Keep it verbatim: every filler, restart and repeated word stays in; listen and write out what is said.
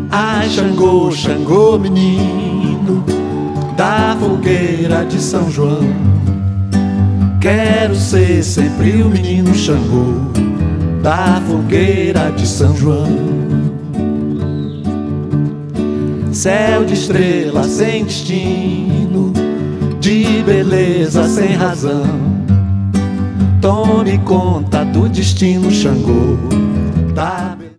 Ai, Xangô, Xangô, menino da fogueira de São João, quero ser sempre o menino Xangô da fogueira de São João. Céu de estrelas sem destino, de beleza sem razão, tome conta do destino Xangô da